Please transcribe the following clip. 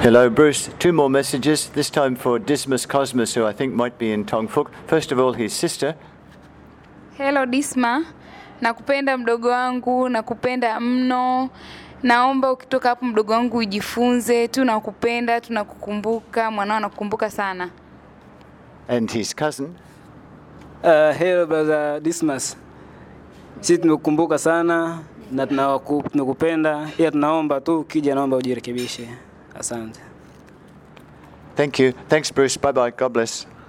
Hello, Bruce. Two more messages, this time for Dismas Cosmas, who I think might be in Tong Fuk. First of all, his sister. Hello Disma, nakupenda mdogo wangu, nakupenda mno. Naomba ukitoka hapo mdogo wangu ujifunze, tunakupenda, tunakukumbuka, mwanao anakukumbuka sana. And his cousin. Hello brother Dismas. Sisi tunakukumbuka sana na tunakupenda. Ila tunaomba tu ukija naomba ujirekebishe. Asante. Thank you. Thanks, Bruce. Bye-bye. God bless.